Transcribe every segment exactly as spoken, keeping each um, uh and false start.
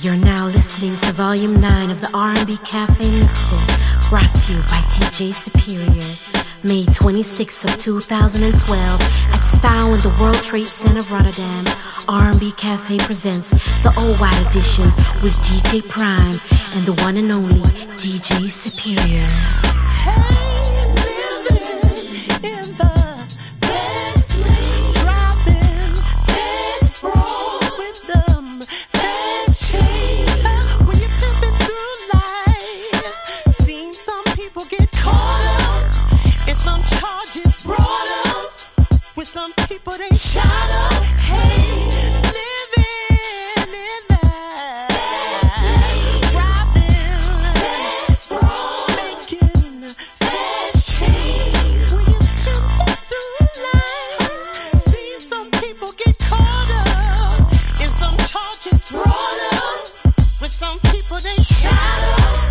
You're now listening to Volume nine of the R and B Cafe Mixtape, brought to you by D J Superior. May twenty-sixth of two thousand twelve at Style in the World Trade Center, Rotterdam. R and B Cafe presents the O Y edition with D J Prime and the one and only D J Superior. Hey, living in the best lane, driving fast, roll with them fast chains. When you're pimping through life, seen some people get caught up and some charges brought up. With some people they shot up. Hey, living in the best lane, driving fast, roll, making fast change. When you pimping through life, see some people get caught up and some charges brought up. With some people they shot up.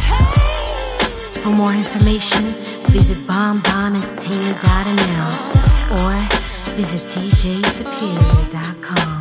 Hey. For more information, visit bomb bon entertainment dot n l or visit d j superior dot com.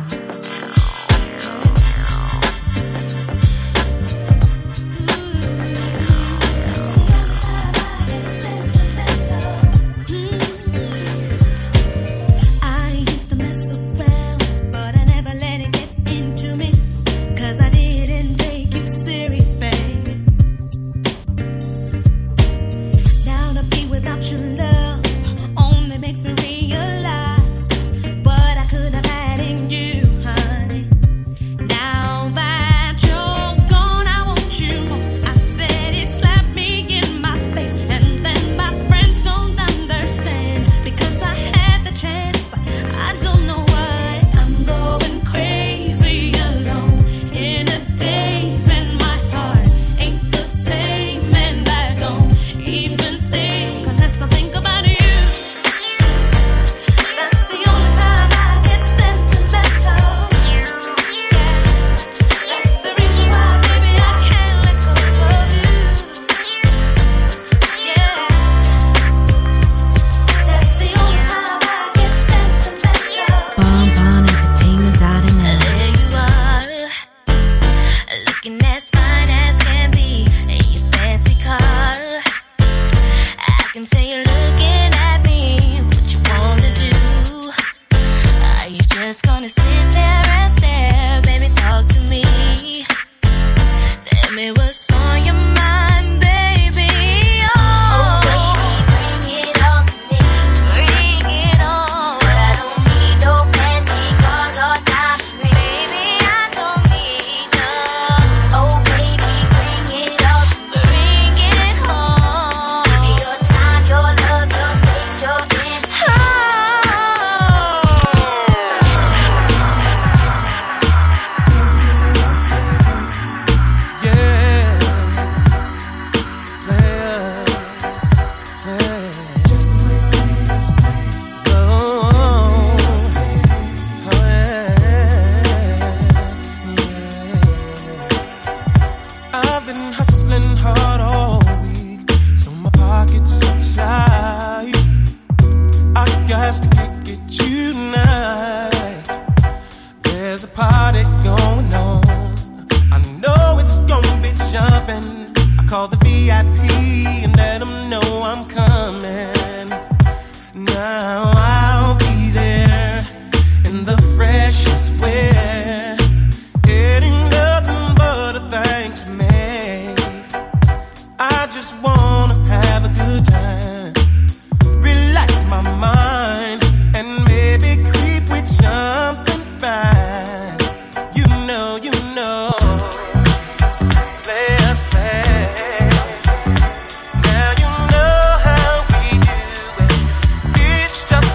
Just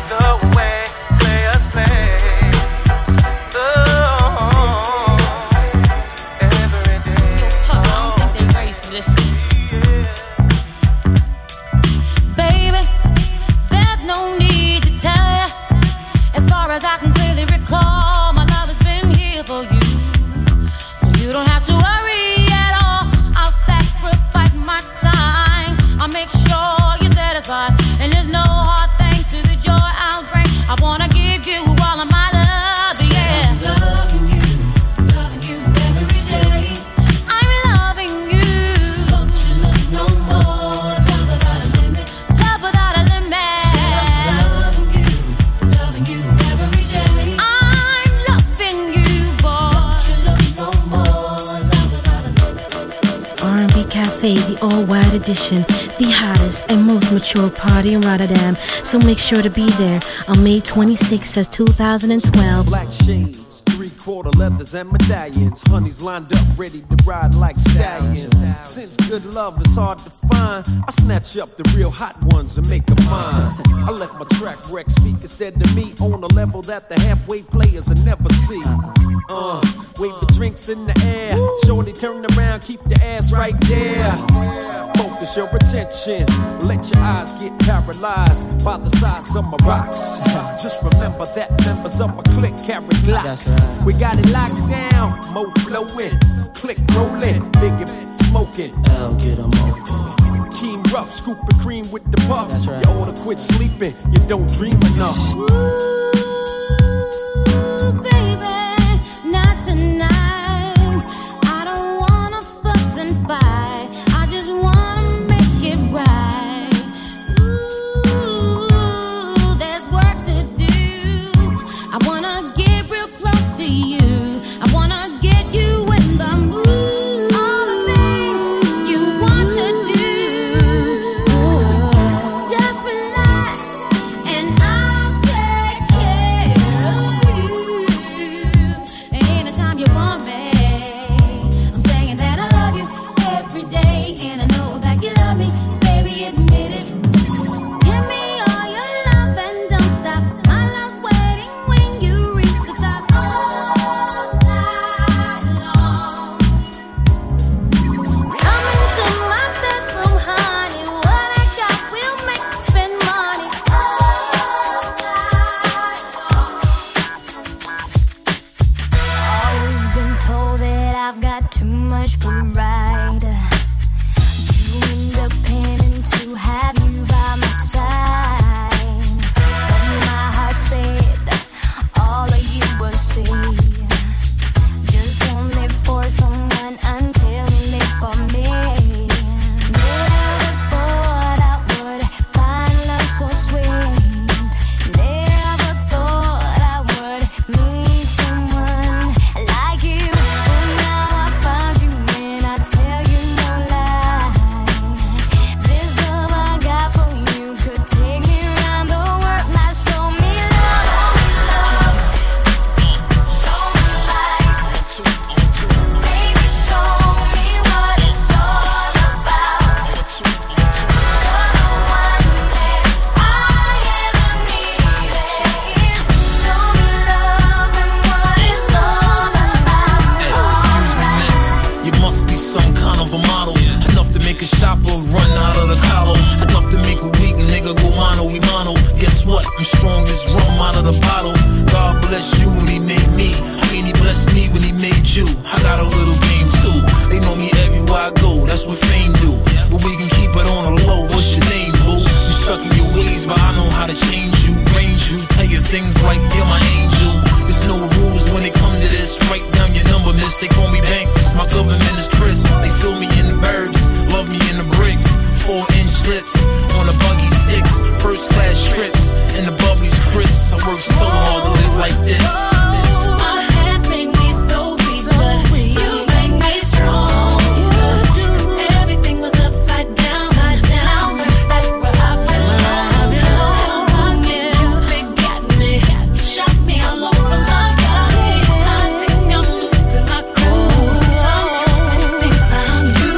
Cafe, the all-white edition, the hottest and most mature party in Rotterdam. So make sure to be there on May twenty-sixth of two thousand twelve. Black shades, three-quarter leathers and medallions. Honeys lined up, ready to ride like stallions. Since good love is hard to find, I snatch up the real hot ones and make them mine. I let my track wreck speak instead of me on a level that the halfway players will never see. Uh, wave the drinks in the air. Shorty turn around, keep the ass right there. Focus your attention. Let your eyes get paralyzed by the size of my rocks. Just remember that members of my clique carry glocks. Right. We got it locked down. Mo flowing, click rolling, big and smoking. L get 'em open. Team rough, scooping cream with the puff. That's right. You oughta quit sleeping. You don't dream enough. Ooh, baby, not tonight. I don't wanna fuss and fight. I just wanna make it right. Ooh, there's work to do. I wanna get real close to you. I wanna get you in the mood. All the things you want to do. Just relax and I'll take care of you. Anytime you want me, I'm saying that I love you every day, and I know that you love me, baby, admit it. Give me all your love and don't stop. My love's waiting when you reach the top. All night long. Come into my bedroom, honey. What I got will make you spend money. All night long. Always been told that I've got too much pride, too independent to have you by my side. But my heart said all of you would see. Just don't live for someone until you live for me. Never thought I would find love so sweet. Never thought I would meet someone like you. But now I found you and I tell you no lie. This love I got for you could take me around the world. Now show me love. Show me life. Baby, show me what it's all about. You're the one that I ever needed. Show me love and what it's all about. Excuse me, miss. You must be some kind of a model. Enough to make a shopper run out of the collar. Enough to make a weak nigga go mano y mano. Guess what? I'm strong as rum out of the bottle. God bless you when he made me. I mean, he blessed me when he made you. I got a little game too. They know me everywhere I go. That's what fame do. But we can keep it on the low. What's your name, boo? You stuck in your ways, but I know how to change you, range you, tell you things like you're my angel. There's no rules when it come to this. Write down your number, miss. They call me Banks. My government is Chris. They fill me in the birds, love me in the bricks. Four inch slips on a buggy six. First class trips and the bubblies crisp. I work so hard to live like this. My hands make me so weak, but you make me strong. Everything was upside down, now I'm back where I belong. Cupid got me, shot me all over my body. I think I'm losing my cool. I'm doing things I do.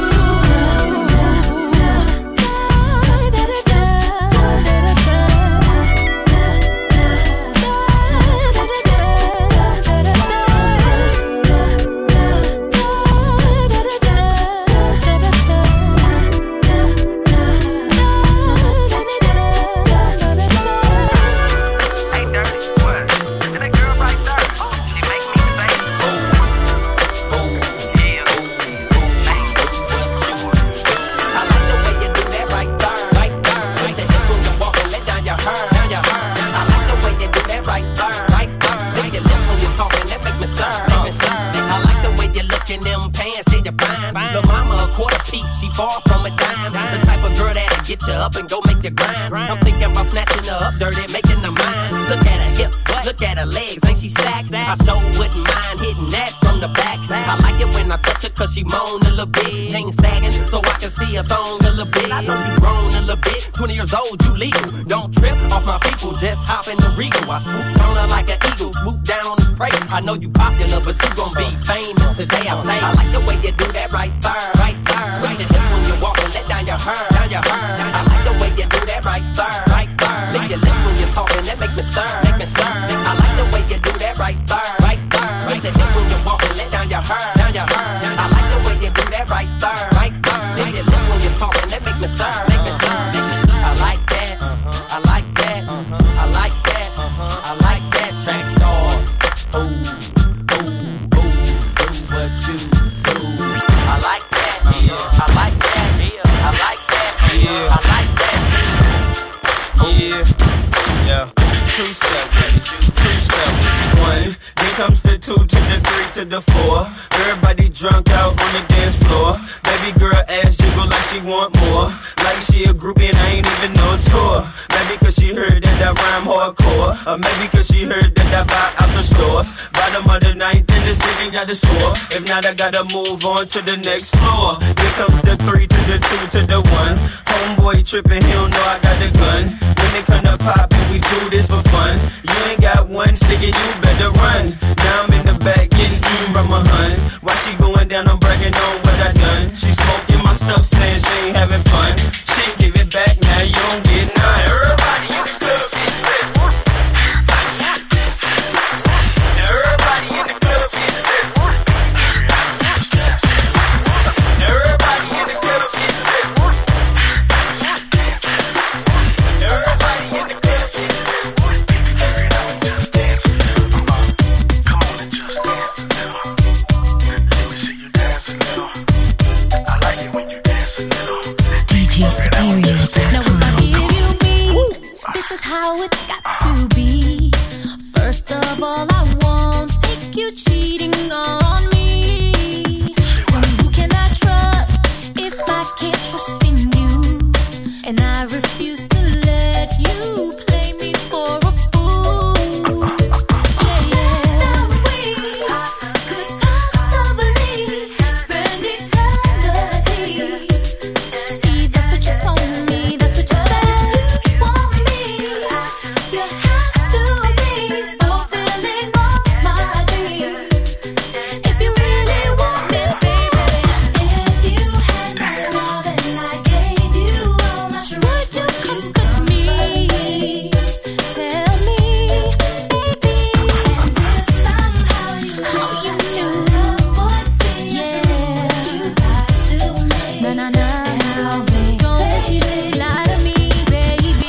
Get you up and go make you grind. I'm thinking about snatching her up, dirty, making her mine. Look at her hips, look at her legs, ain't she stacked? I so wouldn't mind hitting that from the back. I like it when I touch her cause she moan a little bit. Chain sagging so I can see her thong a little bit. I know you grown a little bit, twenty years old, you legal. Don't trip off my people, just hop in the Regal. I swoop on her like an eagle, swoop down on the prey. I know you popular, but you gon' be famous today. I say, I like the way you do that right there, right there. Switch your hips when you walk and let down your hair, down your hair. I like the way you do that right there, right there. Lick your lips when you're talking, that make me stir, make me stir. I like the way you do that right there, right there. Switch your hips when you walk and let down your hair, down your hair. I like the way you do that right there, right there. Lick your lips when you're talking, that make me stir, make me stir. I like that, I like that, I like that, I like that. Track stars, ooh, ooh, ooh, ooh, what you do. I like that, yeah. I like that, yeah. I like that, yeah. I like that, yeah. Yeah, two step, two step, one. Then comes the two to the three to the four. Everybody drunk out on the dance floor. Baby girl ass jiggle like she want more. Like she a groupie and I ain't even no tour. Maybe cause she heard that I rhyme hardcore. Or maybe cause she heard that I buy out the stores. Bottom of the ninth in the city got the score. If not I gotta move on to the next floor. Here comes the three to the two to the one. Homeboy tripping, he don't know I got the gun. When they come to pop and we do this for fun. You ain't got one stick and you better run. Now I'm in the back getting eaten from my huns. While she going down, I'm bragging on what I done. She smoking my stuff, saying she ain't having fun. She give it back, now you don't get none. Everybody in the club get tips. Now everybody in the club get tips. Now everybody in the club get tips. Now everybody in the club get tips. Superior. Now if I give you me, this is how it got to be. First of all, I won't take you cheating on me. Who can I trust if I can't trust in you? And I refuse to let you play me for a fool. Yeah, yeah. That we could possibly spend eternity. See, that's what you told me, that's what you said. Want me, you have to be fulfilling all my dreams. If you really want me, baby, if you had my love and I gave you all my trust, would you come with me? Tell me, baby, and if somehow you knew love would be a truth, you got to make na na na. Don't you lie to me, baby.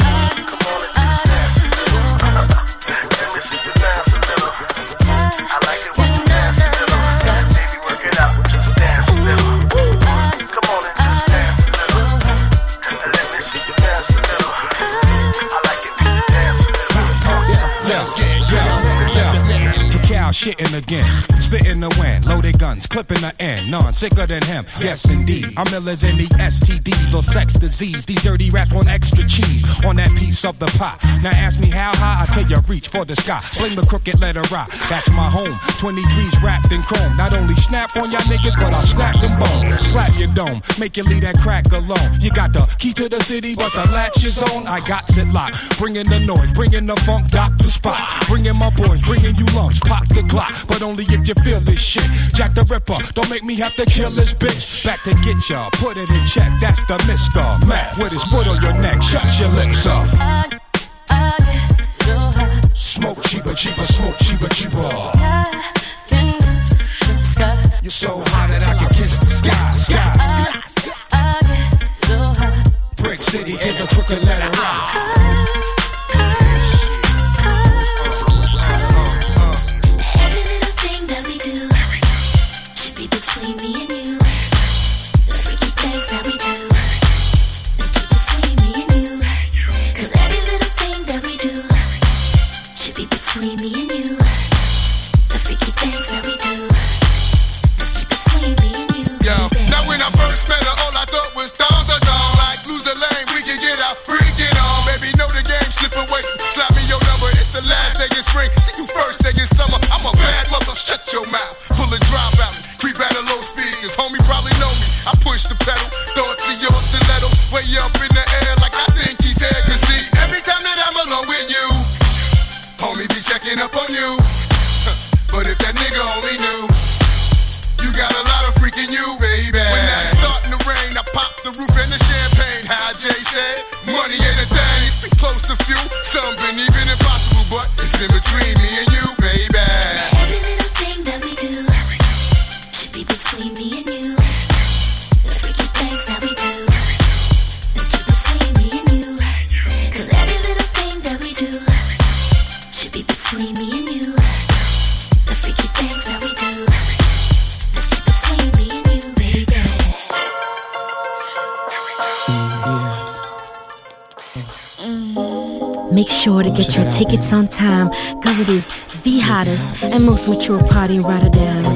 Cacao shitting again, spitting the wind, loaded guns, clipping the end, none sicker than him. Yes indeed, I'm ill as any S T Ds or sex disease. These dirty rats want extra cheese on that piece of the pie. Now ask me how high, I tell you reach for the sky. Fling the crooked letter rock, that's my home. twenty-threes wrapped in chrome. Not only snap on y'all niggas, but I'll snap them bones. Slap your dome, make you leave that crack alone. You got the key to the city, but the latch is on. I got it locked, bringing the noise, bringing the funk, dock the spot. Bringing my boys, bringing you lumps, pop the Glock. But only if you feel this shit. Jack the Ripper, don't make me have to kill this bitch. Back to get ya, put it in check, that's the Mister Mac. With his foot on your neck, shut your lips up. I, I get so high. Smoke cheaper, cheaper, smoke cheaper, cheaper. I can touch the sky. You're so hot that I can kiss the sky, sky, sky. I, I get so high. Brick City to the crooked letter rock. Between me and you, the freaky things that we do, let's keep between me and you. Cause every little thing that we do should be between me and you. The freaky things that we do, let's keep between me and you. Yo, now when I first met her, all I thought was down the dawn. Like lose the lane, we can get our freaking on. Baby, a few. Some been even impossible, but it's been between me and you, baby. Every little thing that we do should be between me and you. The freaky things that we do, let's keep between me and you. Cause every little thing that we do should be between me and you. The freaky things that we do, let's keep between me and you, baby. Make sure to get your tickets on time, cause it is the hottest and most mature party in Rotterdam.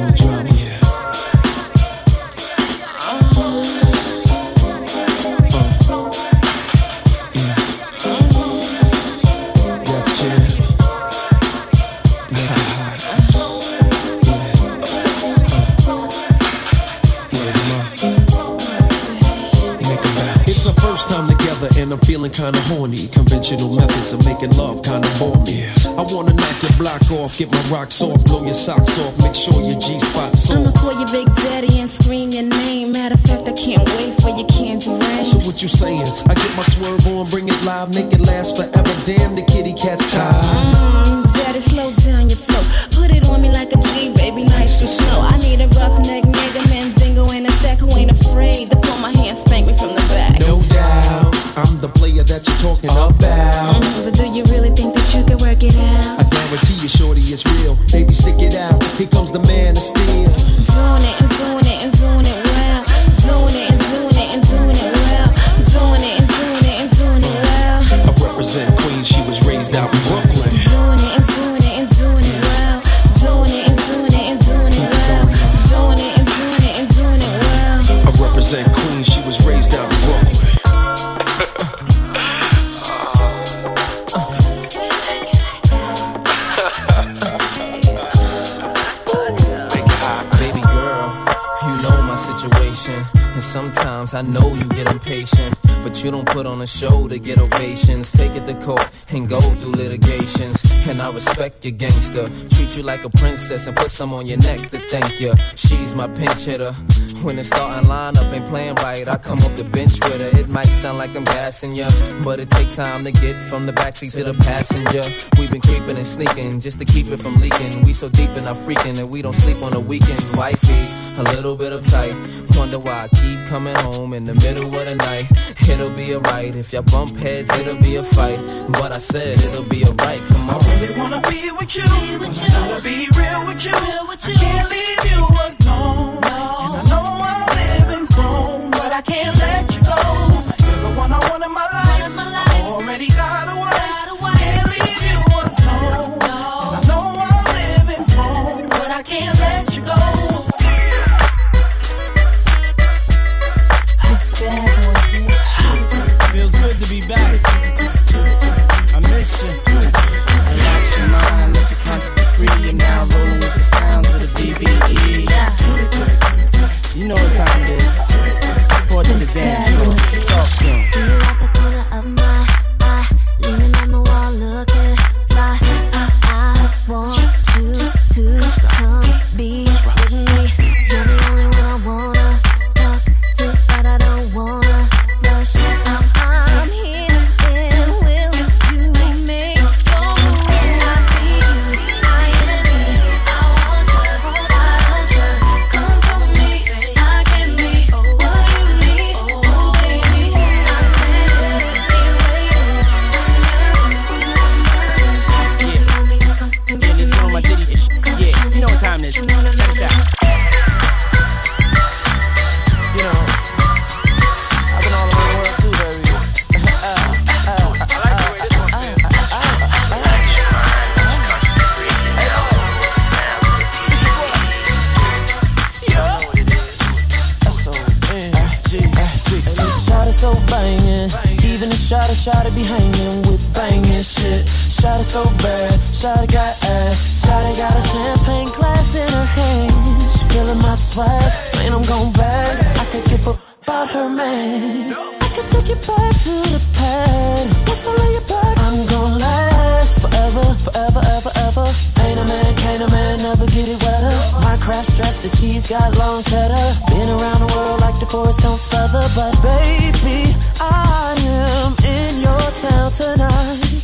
And I'm feeling kinda horny. Conventional methods of making love kinda bore me. I wanna knock your block off, get my rocks off, blow your socks off, make sure your G-spot's I'ma off. call your big daddy and scream your name. Matter of fact, I can't wait for your candy rain. So what you saying? I get my swerve on, bring it live, make it last forever. Damn, the kitty cat's tired. Mm, daddy, slow down your flow. Put it on me like a G, baby, nice and slow. I need a roughneck nigga, Mandingo, and a sack who ain't afraid to pull my hand, spank me from the back. No doubt, I'm the player that you're talking about. Mm, but do you really think that you can work it out? I guarantee you, shorty, it's real. Baby, stick it out. Here comes the man of steel. Doing it and doing it and doing it well. Doing it and doing it and doing it well. Doing it and doing it and doing it well. I represent Queens, she was raised out in Brooklyn. Doing it and doing it and doing it well. Doing it and doing it and doing it well. Doing it and doing it and doing it well. I represent Queens, she was raised out in Brooklyn. And sometimes I know you get impatient, but you don't put on a show to get ovations. Take it to court and go through litigations. And I respect your gangster, treat you like a princess and put some on your neck to thank you. She's my pinch hitter. When the starting lineup ain't playing right, I come off the bench with her. It might sound like I'm gassing ya, but it takes time to get from the backseat to the passenger. We've been creeping and sneaking just to keep it from leaking. We so deep in our freaking and we don't sleep on the weekend. Wifey's a little bit uptight, wonder why I keep coming home in the middle of the night. It'll be alright, if y'all bump heads, it'll be a fight. But I said it'll be alright, come on. I really wanna be with you, but I gotta be real with you. I can't leave you alone, and I know I'm living wrong, but I can't let you go. You're the one I want in my life, I already got a wife. Can't leave you alone, and I know I'm living wrong, but I can't let you go. Feels good to be back. I miss you. Relax your mind, let your conscience be free. You're now rolling with the sounds of the D B E. You know what time it is. Report to the dance floor. Talk to him. See you at the corner of my eye, leaning on the wall, looking fly. I, I want you to come be with me. You're the only one I wanna talk to, but I don't wanna rush. I, I'm here, and will you make your move? I see you, I am me. I want you, I want you. Come to me, I can be what you need. Oh baby, I stand here and waiting. Yeah, you know my ditty ish. Yeah, you know what time it is. Check this out. You know, I've been all over the world too, baby. uh, uh, uh, I like the way this one feels. Shot it so bangin', even the shot it, shot it be hanging with bangin' shit. Shot it so bad, shot it got ass, shot it got a champagne glass in her hand. She feelin' my swag, man I'm gon' bag. I could give a about her man. I could take you back to the pad. Once I lay you back, I'm gon' last forever, forever, ever, ever. Ain't a man, can't a man never get it wetter. My craft stress, the cheese got long cheddar. Been around the world like the forest don't feather, but baby, I am in your town tonight.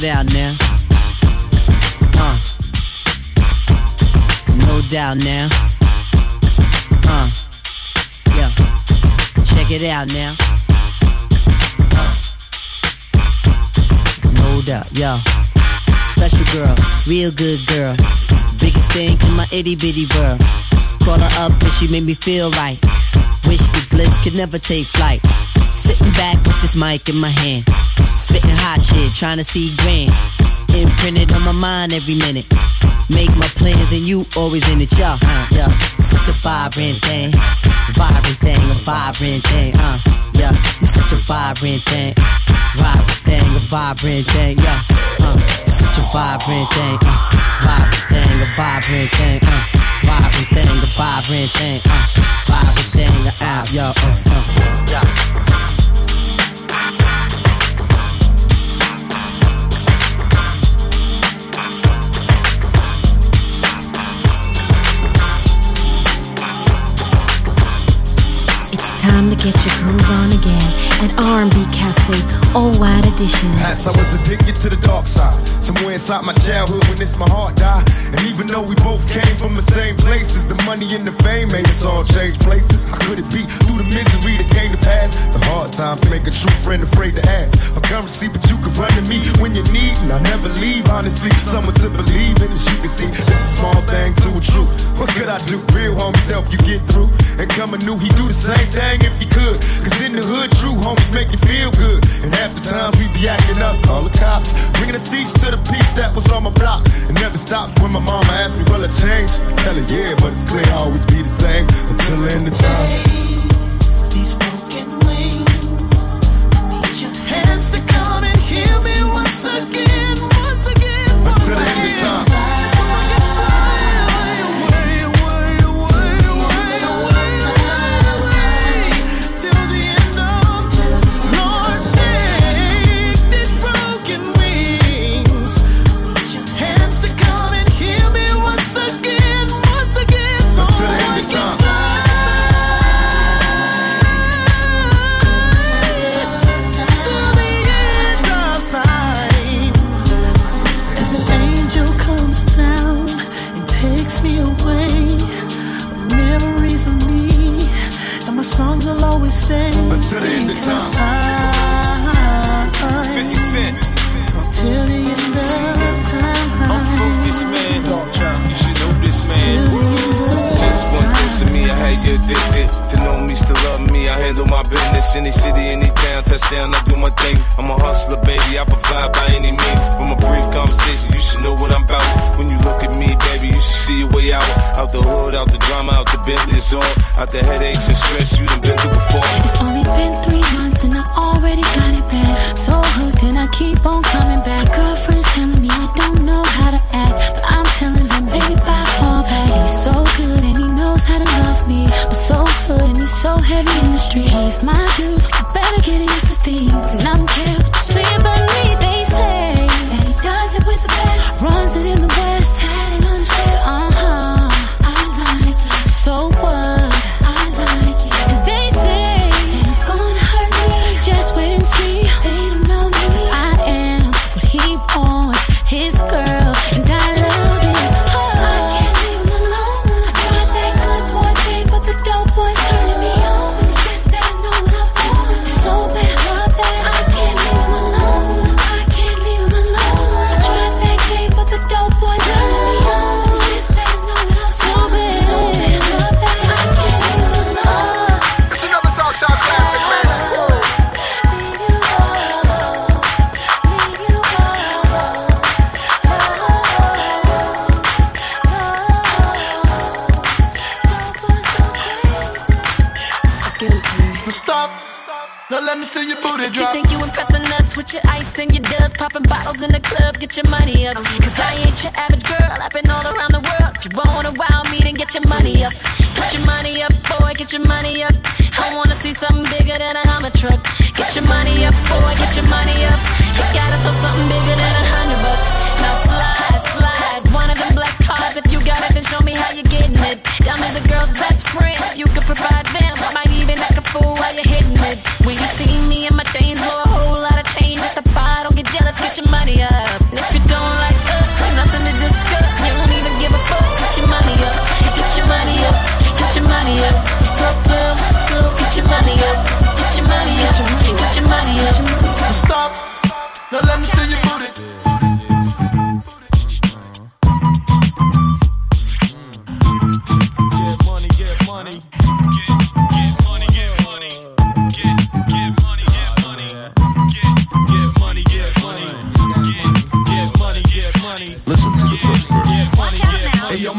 it out now. Uh, no doubt now. Uh, yeah, check it out now. Uh, no doubt, yo. Special girl, real good girl. Biggest thing in my itty bitty world. Call her up and she made me feel right. Wish the bliss could never take flight. Sitting back with this mic in my hand, spitting hot shit, trying to see grand. Imprinted on my mind every minute. Make my plans and you always in it, yeah, uh, yeah. Such a vibrant thing, vibrant thing, a vibrant thing, uh, yeah. You're such a vibrant thing, vibrant thing, a vibrant thing, yeah, uh. Such a vibrant thing, uh, vibrant thing, a vibrant thing, uh, vibrant thing, a vibrant thing, uh, vibrant thing, uh, out, yo, uh, uh, yeah. Time to get your groove on again at R and B Cafe, all wide edition. Perhaps I was addicted to the dark side, somewhere inside my childhood when this my heart died. And even though we both came from the same places, the money and the fame made us all change places. How could it be through the misery that came to pass? The hard times make a true friend afraid to ask for currency, but you can run to me when you need, and I never leave. Honestly, someone to believe in, as you can see, it's a small thing to a truth. What could I do? Real homies help you get through. And coming new, he do the same thing if he could. Cause in the hood, true homies make you feel good. And half the times we be acting up, call the cops, bringing the seats to the piece that was on my block. It never stops when my mama asks me, will I change? I tell her, yeah, but it's clear I'll always be the same until the end of time. These broken wings, I need your hands to come and heal me once again, once again. Until the end of time. Songs will always stay until the end of time. fifty Cent. Till the end of time. I'm focused, man. You should know this, man. This one close to me, I had you addicted. To know me, still love me, I handle my business. Any city, any town, touchdown, I do my thing. I'm a hustler, baby, I provide by any means. From a brief conversation, you should know what I'm about. When you look at me, baby, you should see your way out. Out the hood, out the drama, out the business, all. Out the headaches and stress you done been through before. It's only been three months and I already got it bad. So hooked and I keep on coming back. Girlfriend's telling me I don't know how to act, but I'm telling them, baby, bye, fall back. He's so good and he knows how to love me, but so good and he's so heavy in the streets. He's my juice, you better get used to things. And I don't care what you say about me, they say that he does it with the best. Runs it in the West, had it on his chest. Uh-huh, I like it. So what? His girl, and I love it. Oh, I can't leave him alone. I tried that good boy thing, but the dope boy's turning me on. It's just that I know what I want. So bad, love that. I can't leave him alone. I can't leave him alone. I tried that thing, but the dope boy's turning me on. It's just that I know what I want. So bad, so bad, love that. I can't leave him alone. It's another Dark Child classic, man. Stop. Now let me see your booty drop. You think you impressing us with your ice and your dubs, popping bottles in the club, get your money up. Cause I ain't your average girl, I've been all around the world. If you wanna wow me, then get your money up. Get your money up, boy, get your money up. I wanna see something bigger than a Hummer truck. Get your money up, boy, get your money up. You gotta throw something bigger than a hundred bucks. Now slide, slide, one of them black cars. If you got it, then show me how you're getting it. Diamonds a girl's best friend, if you could provide them, I might even act a fool while you're hitting it. When you see me and my things blow a whole lot of change at the bar, don't get jealous, get your money up.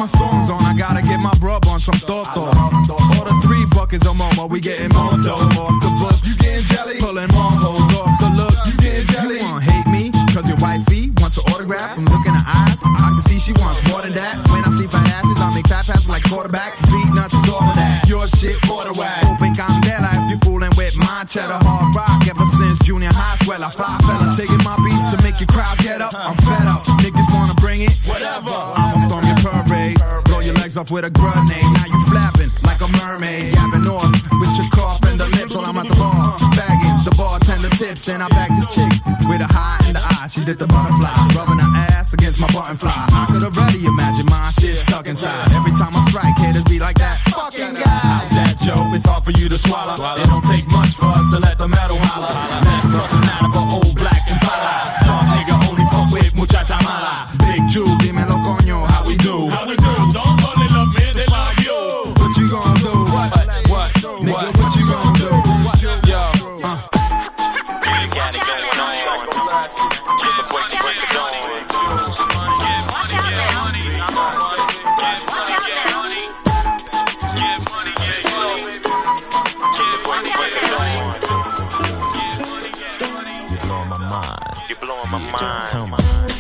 my songs on, I gotta get my brub on some Toto. Order three buckets of Momo, we getting more dough. Off the books, you getting jelly? Pulling more hoes off the look, you getting jelly? You wanna hate me, cause your wifey wants an autograph from looking in her eyes. I can see she wants more than that. When I see fat asses, I make fat passes like quarterback. Beat nuts is all of that. Your shit, water whack. Open candela if you fooling with my cheddar. Hard rock ever since junior high. Swell, I fly fella. Taking my beats to make your crowd get up. I'm fed up. Niggas wanna bring it? Whatever. I'ma storm your parade. Blow your legs off with a grenade. Now you flapping like a mermaid. Gapping off with your cough and the lips while I'm at the bar. Bagging the bartender tips. Then I bag this chick with a high in the eye. She did the butterfly. Rubbing her ass against my button fly. I could already imagine my shit stuck inside. Every time I strike, haters be like that. Fucking guy. How's that, Joe? It's hard for you to swallow. It don't take much for us to let the metal holler. Next person out of an old black Impala. Dog nigga only fuck with muchacha mala. Big Jew, dímelo coño, how we do? How we do? Don't only love me, they love you. What you gonna do? What? What? Nigga, what you gonna do? Yo, uh. You got it going on. Just the way you break it down. Watch out now. Watch out now. Get money, get money. Get money, get money. You're blowing my mind. You're blowing my mind. Come on.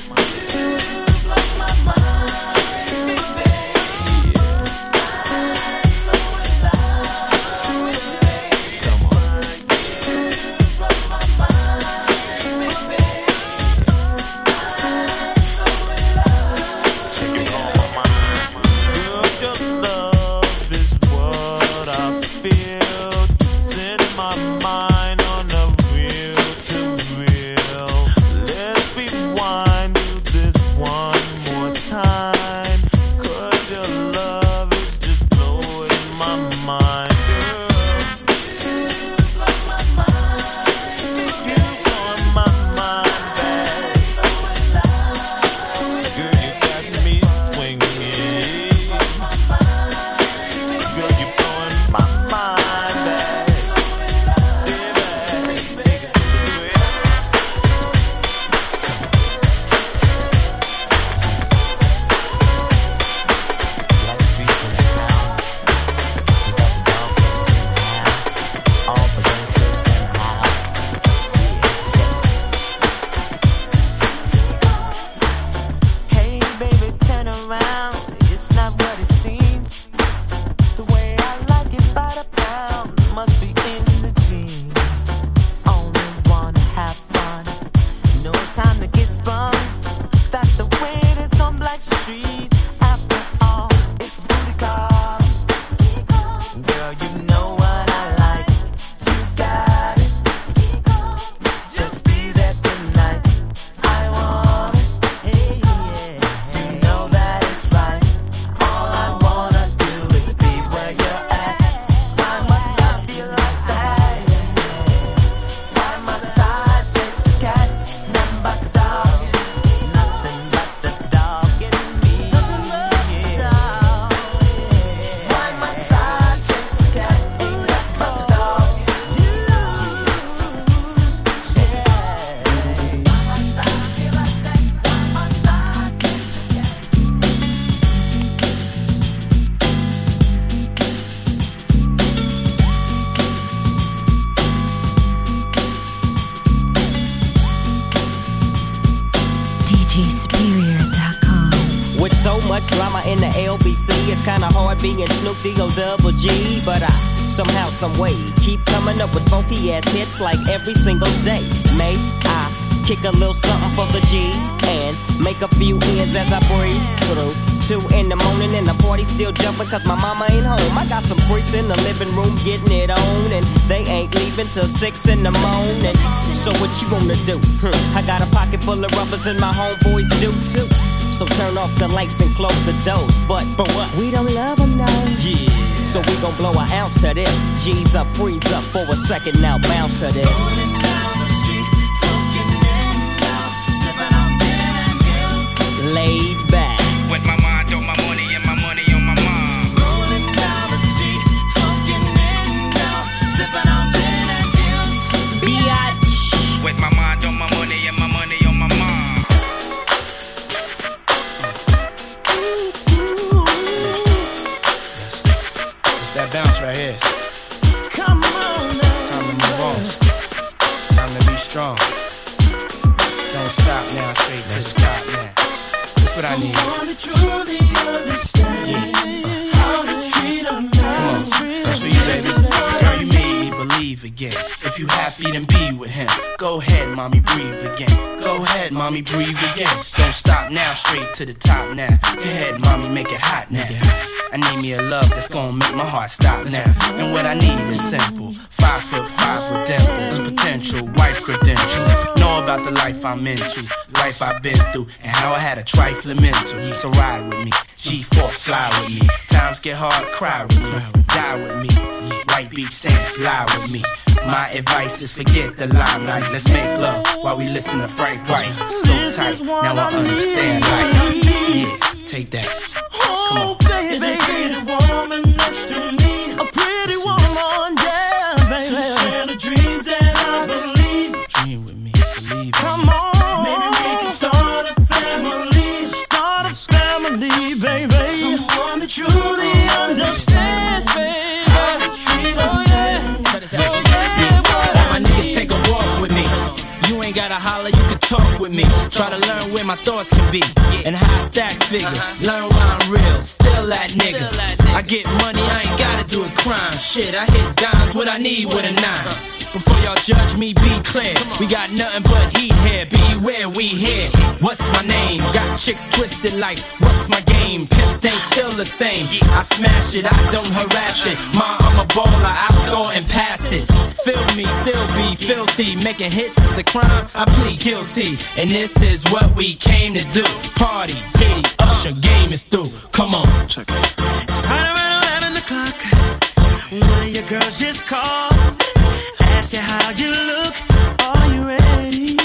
much drama in the L B C. It's kinda hard being Snoop D O double G, but I somehow, someway keep coming up with funky ass hits like every single day. May I kick a little something for the G's and make a few ends as I breeze through. Two in the morning and the party still jumping cause my mama ain't home. I got some freaks in the living room getting it on, and they ain't leaving till six in the morning. So what you gonna do? Hmm. I got a pocket full of rubbers and my homeboys do too. So turn off the lights and close the doors. But for what? We don't love them now. Yeah. So we gon' blow an ounce to this. G's up, freeze up for a second now, bounce to this. Rolling down the street, smoking in now, sipping on gin and juice. Laid back. With my mind on my money and my money on my mind. Rolling down the street, smoking in now, sipping on gin and juice. Biatch. With my mind on my money and my money on my mind. again. If you happy, then be with him. Go ahead, mommy, breathe again. Go ahead, mommy, breathe again. Don't stop now, straight to the top now. Go ahead, mommy, make it hot now. I need me a love that's gonna make my heart stop now. And what I need is simple. Five foot five with dimples, potential wife credentials. Know about the life I'm into, life I've been through, and how I had a trifling mental. So ride with me, G four, fly with me. Times get hard, cry with me, die with me. White Beach Sands, lie with me. My advice is forget the limelight. Let's make love while we listen to Frank White. So tight, now I understand life. Yeah, take that. Come on. Is a pretty woman next to me? A pretty woman, yeah, baby. To share the dreams that I believe. Dream with me, believe. Come on, maybe we can start a family. Start a family, baby. Someone that truly understands, baby. How to treat, oh yeah. All my niggas take a walk with me. You ain't gotta holler, you can talk with me. Try to learn where my thoughts can be and how I stack figures. Learn why I'm real, still that nigga. I get money, I ain't gotta do a crime. Shit, I hit dimes, what I need with a nine. Before y'all judge me, be clear. We got nothing but heat here. Beware, we here. What's my name? Got chicks twisted like, what's my game? Pimp thing still the same. I smash it, I don't harass it. Ma, I'm a baller, I score and pass it. Feel me, still be filthy. Making hits is a crime, I plead guilty. And this is what we came to do. Party, Diddy, Usher, game is through. Come on, check it. It's right around eleven o'clock. One of your girls just called. Ask you how you look. Are you ready?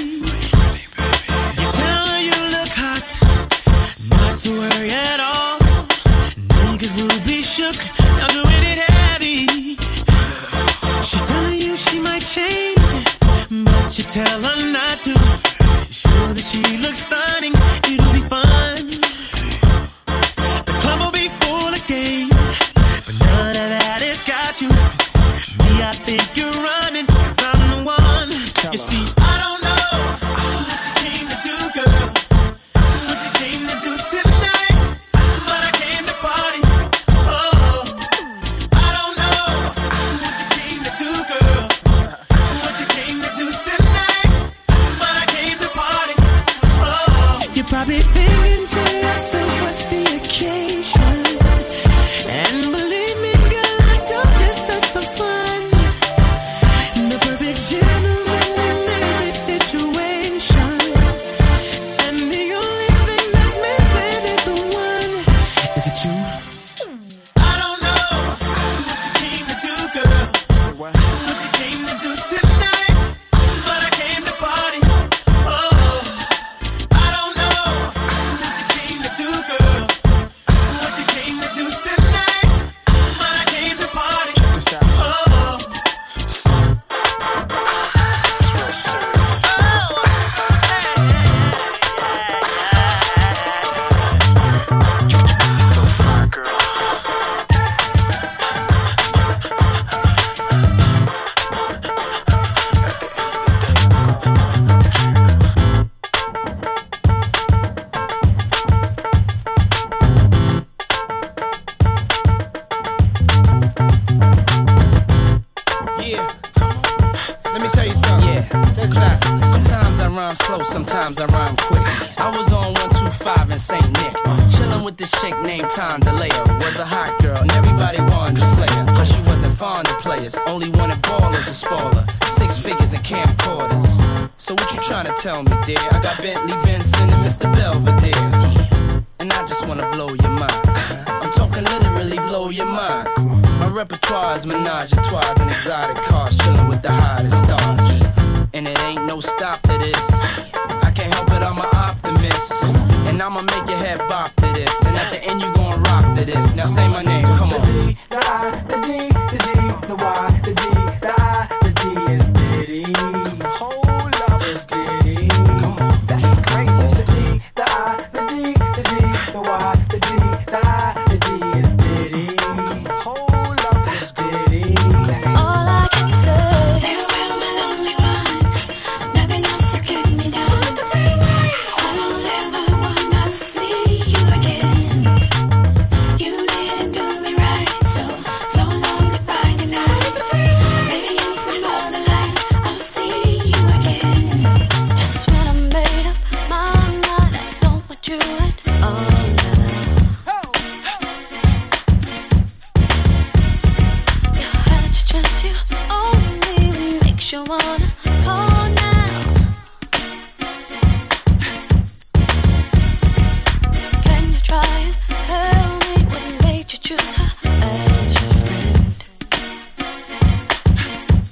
You tell her you look hot. Not to worry at all. Niggas will be shook. Now doing it heavy. She's telling you she might change, but you tell her not to. Sure that she looks stunning. It'll be fun. The club will be full of game, but none of that has got you. Me, I think you're running, cause I'm the one. You see, I don't know what you came to do, girl. What you came to do tonight, but I came to party. Oh, I don't know what you came to do, girl. What you came to do tonight, but I came to party. Oh, you're probably thinking to yourself, what's the occasion? And believe me, girl, I don't just search for fun. The perfect gentleman in every situation. And the only thing that's missing is the one. Is it you? I don't know what you came to do, girl. What you came to do tonight, but I came to party. Oh, I don't know what you came to do, girl. What you came to do tonight, but I came to party. Check this out. Oh. so fine, girl. Yeah, let me tell you something. Yeah, check this out. Sometimes I rhyme slow, sometimes I rhyme quick. I was on one two five in Saint Nick, chillin' with this chick named Tom DeLeo. Was a hot girl, and everybody wanted to slay her. But she wasn't fond of players, only wanted ballers and spoiler. Six figures and camcorders. So what you tryna tell me, dear? I got Bentley Benson and Mister Belvedere, and I just wanna blow your mind. I'm talking literally blow your mind. My repertoire is menage a trois and exotic cars, chillin' with the hottest stars. And it ain't no stop to this. I can't help it, I'm an optimist. And I'ma make your head bop to this. And at the end you gon' rock to this. Now say my name, come on. The D, the I, the D, the D, the Y, the D, the I, the D is Diddy. Hold up, it's Diddy. Come on, that's just crazy. The D, the I, the D, the D, the Y, the D, the I, the D is Diddy. Hold up, it's Diddy. All I can say, there will my lonely one. Nothing else to get me down. I don't ever wanna see you again. You didn't do me right, so so long goodbye tonight.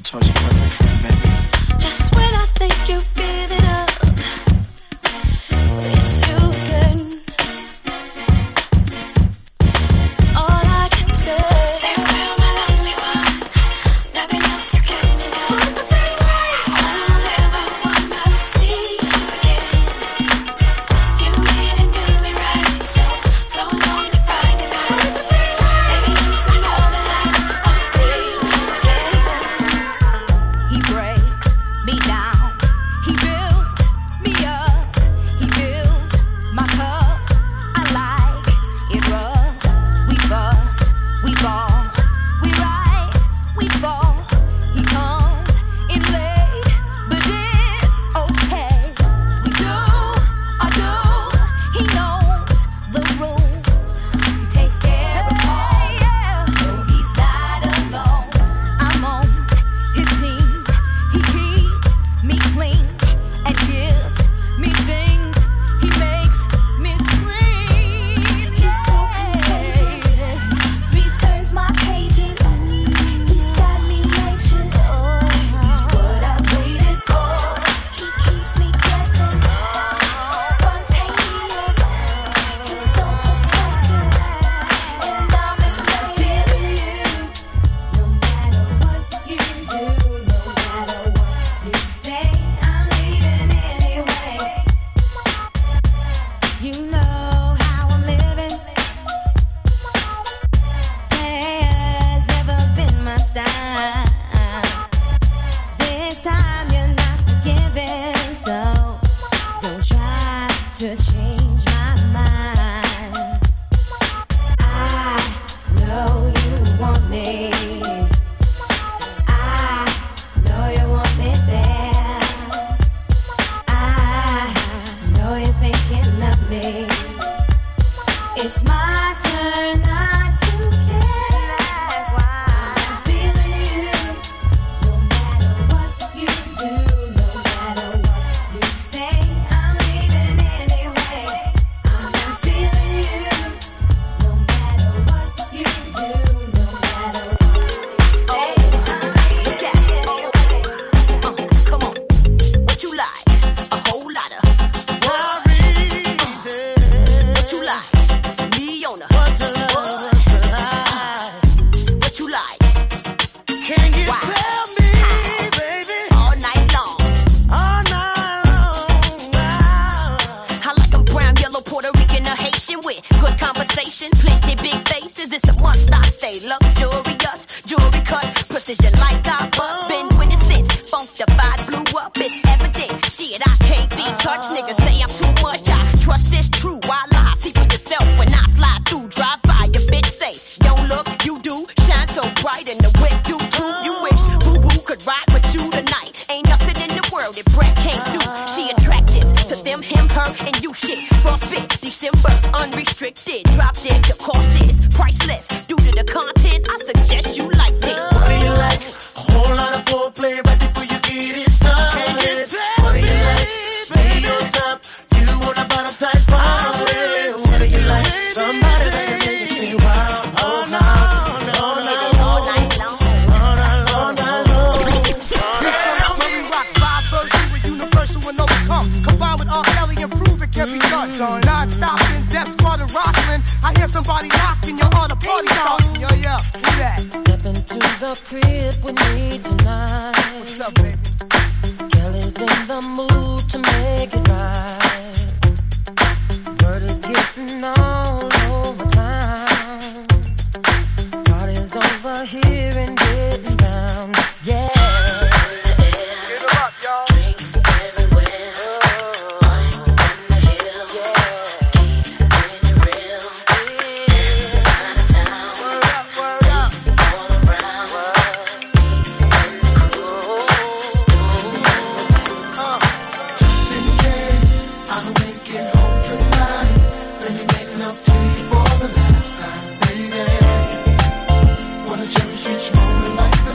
Chosen perfect friend, baby. Just when I think you've given up, it's too good. All I can say, farewell, my lonely one. Nothing else you can do. I don't ever wanna see you again. You didn't do me right, so so long goodbye, goodbye. Maybe it's another life I'll see you again. He breaks me down. He built me up. He fills my cup. I like it rough. We fuss, we ball, we rise, we fall. He comes in late, but it's okay. We do our do. He knows the rules. He takes care of all. No, he's not alone. I'm on his team. He keeps me clean and gives me things. He makes me scream. He's so contagious. Returns my pages. He's got me anxious. He's what I waited for. He keeps me guessing. Spontaneous. He's so persuasive. And I'm in love with you. No matter what you do, no matter what you say, I'm leaving anyway. You know how I'm living. Has never been my style. This time you're not forgiving, so don't try to change my mind. I know you want me. I know you want me there. I know you're thinking of me. It's my turn not to care. That's why I'm feeling you. No matter what you do, no matter what you say, I'm leaving anyway. I'm not feeling you. No matter what you do, no matter what you say, I'm leaving anyway. Uh, come on. What you like? A whole lot of what you like? Leona. What you like? Can you Why? tell me, baby? All night long. All night I like 'em brown, yellow, Puerto Rican, or Haitian with good conversation, plenty big faces. It's a one-stop stay, luxurious, jewelry cut, precision like I bust. Been winning since Funkified blew up. It's evident, shit, I can't be touched. Niggas say I'm too much. I trust this true. Why lie? See for yourself when I slide through. Drive by your bitch, say don't look, you do. Shine so bright in the whip, you too. You wish Boo Boo could ride with you tonight. Ain't nothing in the world that Brett can't do. She attractive to them, him, her, and you shit. Frostbit, December, unrestricted. Drop dead, the cost is priceless. Due to the content, I suggest you like this. What do you like? A whole lot of foreplay right before you get it started. What do you like? Baby on top, you want a bottom type party. What do you like? Somebody that can make you sing wild all night, all night long, all night long, all night long, all night long. When we rock five versions, we're universal and overcome. Combined with R. Kelly and prove it can be done. Non-stop in Death Squad and Rockland. I hear somebody knocking, you're on a party starting. Yo, yeah, who that? Step into the crib with me tonight. What's up, baby? Kelly's in the mood to make it right. Word is getting all over town. Party's over here and getting down. Yeah. Get 'em up, y'all. Drinks everywhere. Wine on the hill. Keeping it real. Out of town. Word up, word up. All around. Me and the crew. Just in case I don't make it home tonight, let me make love to you for the last time, baby. Wanna cherish each moment like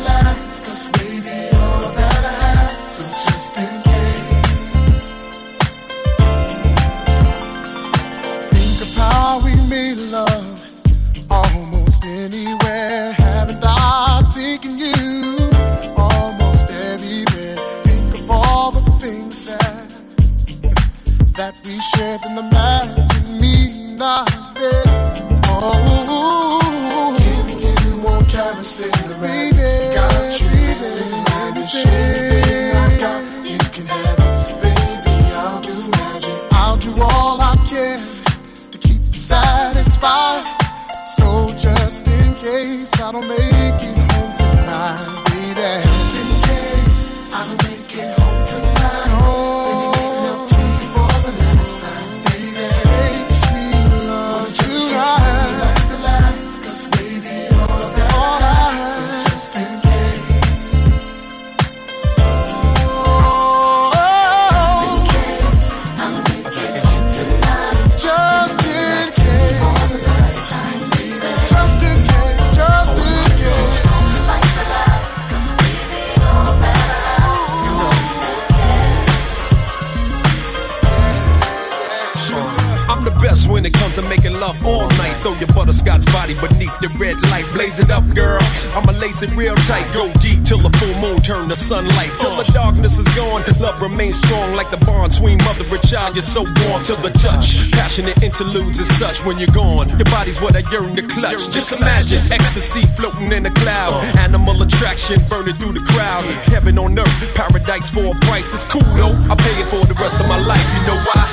butterscotch body beneath the red light. Blaze it up, girl. I'ma lace it real tight. Go deep till the full moon turn to sunlight. Till the darkness is gone, love remains strong like the bond between mother and child. You're so warm to the touch. Passionate interludes and such when you're gone. Your body's what I yearn to clutch. Just imagine ecstasy floating in a cloud. Animal attraction burning through the crowd. Heaven on earth, paradise for a price. It's cool though, I pay it for the rest of my life. You know why?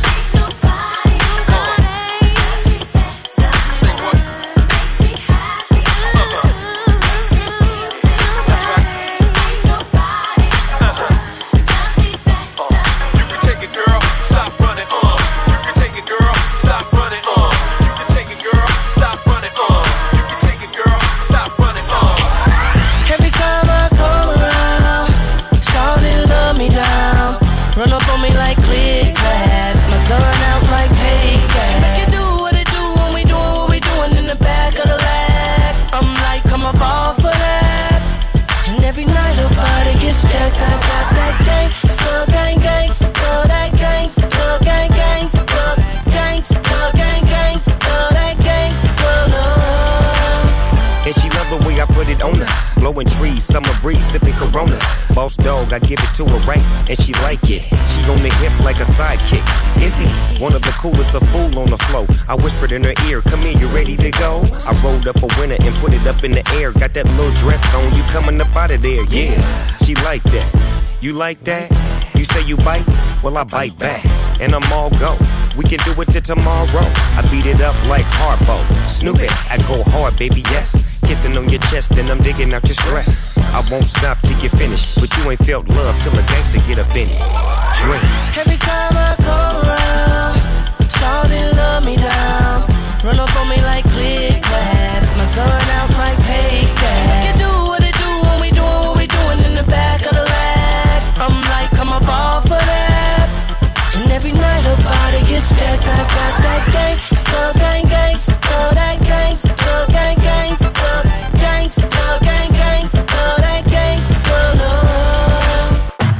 Run up on me like click clap, my gun out like take that. Make it do what it do when we doing what we doing in the back of the lag. I'm like, I'm a ball for that. And every night her body gets jacked. I got that gang, still gang gang, still that gang, still gang gang, still gang, still gang gang, still that gang, still love. And she love the way I put it on her. Blowing trees, summer breeze, sipping Coronas. Boss dog, I give it to her right, and she like it. She on the hip like a sidekick. Is he one of the coolest, a fool on the flow? I whispered in her ear, come here, you ready to go? I rolled up a winner and put it up in the air. Got that little dress on, you coming up out of there, yeah. She like that. You like that? You say you bite? Well, I bite back, and I'm all go. We can do it till tomorrow. I beat it up like Harpo. Snoop it, I go hard, baby, yes. Kissing on your chest, then I'm digging out your stress. I won't stop till you finish, but you ain't felt love till a gangster get up in it. Drink. Every time I go around, shawty love me down. Run up on me like click clap, my gun out like take that. Make it do what it do when we doing what we doing in the back of the lag. I'm like, I'm a ball for that. And every night her body gets jacked. I got that gang, still gang gang, still that gang, still gang gang, still gang, still gang gang, still that gang, still love.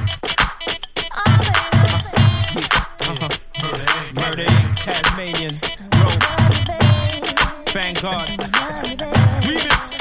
Murder Incorporated, Tasmanian, Rope, Vanguard, Remix.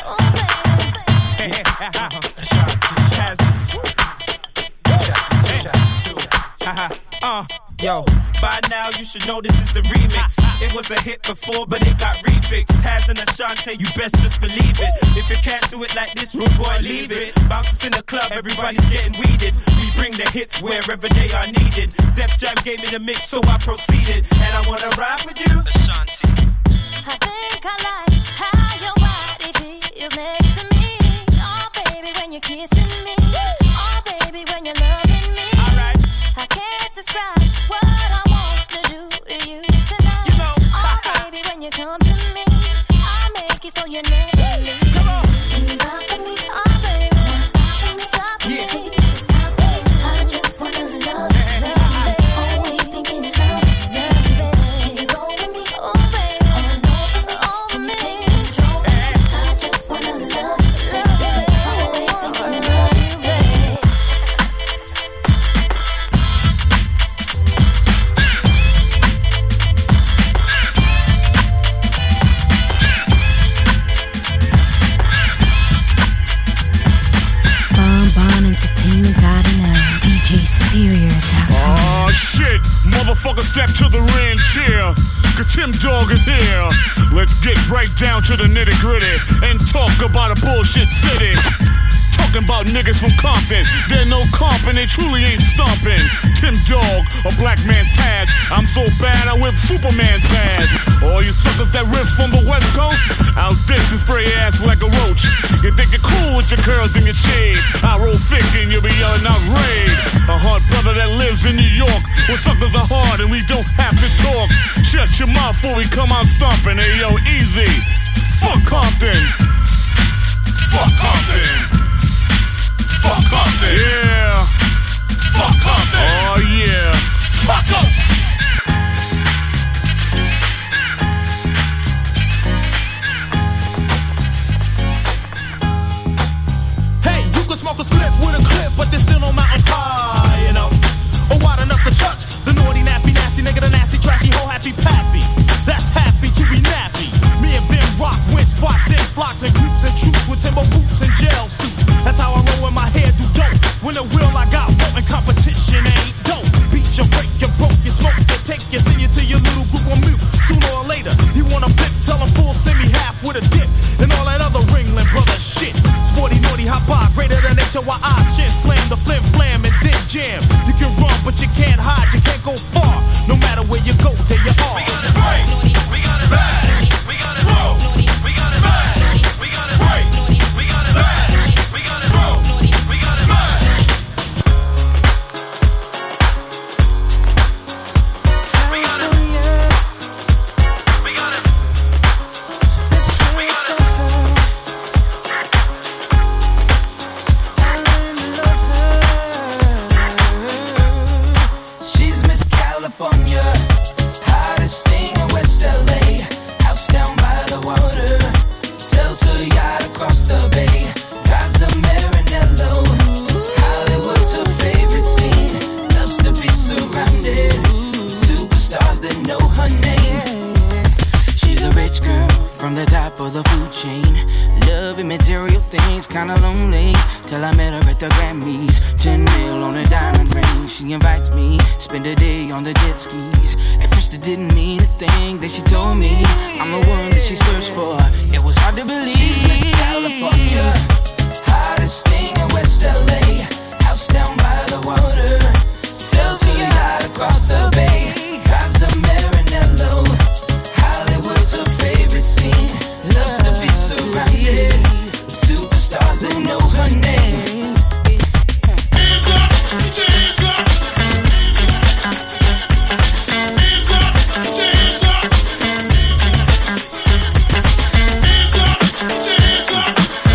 Uh, yo, by now you should know this is the remix. It was a hit before, but it got refixed. Taz and Ashanti, you best just believe it. If you can't do it like this, rude boy, leave it. Bouncers in the club, everybody's getting weeded. We bring the hits wherever they are needed. Def Jam gave me the mix, so I proceeded. And I wanna ride with you, Ashanti. I think I like how your body feels next to me. Oh, baby, when you're kissing me. Oh, baby, when you're loving me. Alright. I can't describe what I want to do to you tonight. You know. Oh, baby, when you come to me, I make it so you never leave. Come on. And you rock me, oh, baby, stop me, Yeah. stop me. I just wanna love you, love you, always thinking of love you, love you, baby. You roll with me, oh, baby, over me, taking control. I just wanna love you, love you, always thinking of love you, baby. Bon Bon Entertainment got it now. D J Superior attacks. Oh shit, motherfucker, step to the ring chair, cause Tim Dog is here. Let's get right down to the nitty gritty and talk about a bullshit city. Talking about niggas from Compton, they're no comp and they truly ain't stomping. Tim Dog, a black man's Taz. I'm so bad I whip Superman's ass. All you suckers that riff from the West Coast, I'll diss and spray your ass like a roach. You think you're cool with your curls and your shades? I roll thick and you'll be yelling out raid. A hard brother that lives in New York, where suckers are hard and we don't have to talk. Shut your mouth before we come out stomping. Hey yo, easy. Fuck Compton. Fuck Compton. Fuck Compton. Yeah. Fuck Compton. Oh yeah. Fuck up. Hey, you can smoke a split with a clip, but there's still no mountain high, you know. Or wide enough to touch the naughty, nappy, nasty nigga, the nasty, trashy, whole happy pappy. That's happy to be nappy. Me till our eyes shit slam the flim flam and then jam. You can run, but you can't hide, you can't go far. No matter where you go, there you are. We got it break, we got it bash, we got it roll, we got it smash, we got it break, we got it bash, we got it roll, we got it smash. We got it, we got it, we got it. She's Miss California, hottest thing in West L A. House down by the water, sells her yacht across the bay. Drives a Maranello, Hollywood's her favorite scene. Loves to be surrounded, superstars that know her name. She's a rich girl from the top of the food chain. Loving material things, kinda lonely. Till I met her at the Grammys. Ten mil on a diamond ring. She invites me, spend a day on the jet skis. At first it didn't mean a thing. Then she told me I'm the one that she searched for. It was hard to believe. She's Miss California, hottest thing in West L A. House down by the water, sells her yacht across the bay. Drives a Maranello, Hollywood's her favorite scene. Loves to be surrounded, superstars that know her name. Hands up, hands up. Hands up, hands up. Hands up, hands up.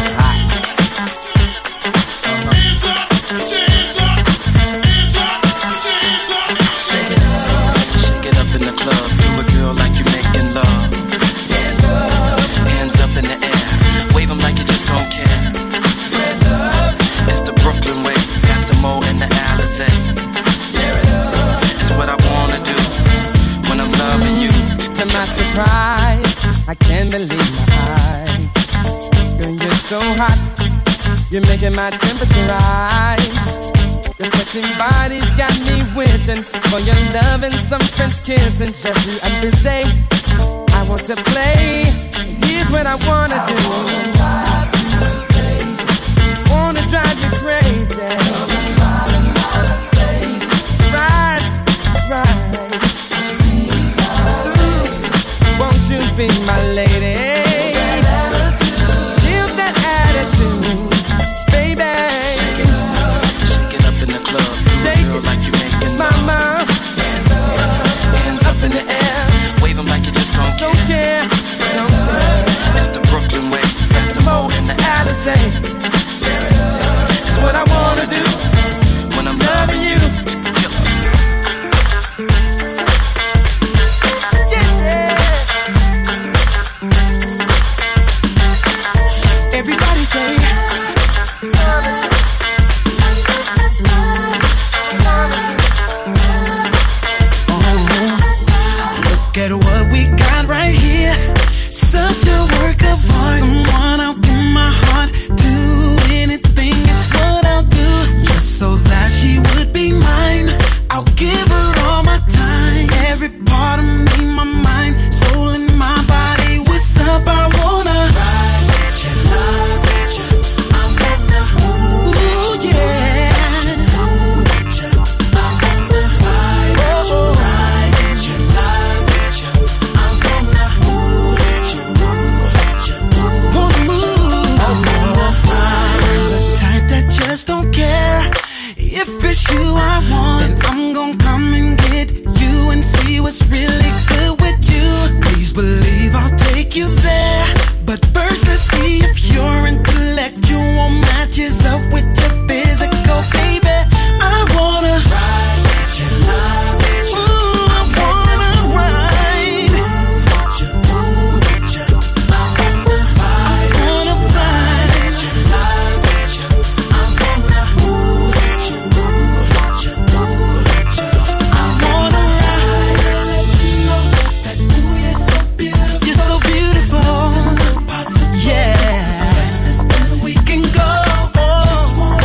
Hands up, hands up. Hands up, hands up. Shake it up, shake it up in the club. Do a girl like you making love. Hands up, hands up in the air. Wave 'em like you just don't care. Spread love. It's the Brooklyn way, past the Mo and the Alizé. Tear it up. It's what I wanna do when I'm loving you. To my surprise, I can't believe my eyes. Girl, you're so hot, you're making my temperature rise. Your sexy body's got me wishing for your love and some French kissing. Every other day, I want to play. Here's what I wanna do. Wanna drive you crazy. Right, right. Won't you be my lady? Give that attitude, baby. Shake it up, shake it up in the club. Do a girl like you making love. Mama. Hands up, hands up in the air. Wave 'em like you just don't care. Don't care, don't care. It's the Brooklyn way, past the Mo and the Alizé. It's what I wanna do when I'm loving you. Everybody say Oh, look at what we got right here. Such a work of art. Someone I'll give my heart to. Anything is what I'll do, just so that she would be mine. I'll give her all my time, every part of me, my mind, soul and my body. What's up? I wanna ride with you, love with you. I wanna move with you, move with you. I wanna ride with you, ride with you, love with you. I wanna move with you, move with you, wanna move. I wanna ride, the type that just don't care. If it's you I want, then I'm gon' come and get you and see what's really good with you. Please believe I'll take you there, but first let's see if your intellectual matches up with your physical, baby. I wanna ride with you, love with you. Ooh, I wanna ride, move with you, move with you. I wanna ride, I wanna ride with you, love with you. I wanna move with you, move with you, move with you. I wanna ride, you know that ooh, you're so beautiful, you're so beautiful. Yeah, places that we can go. Just wanna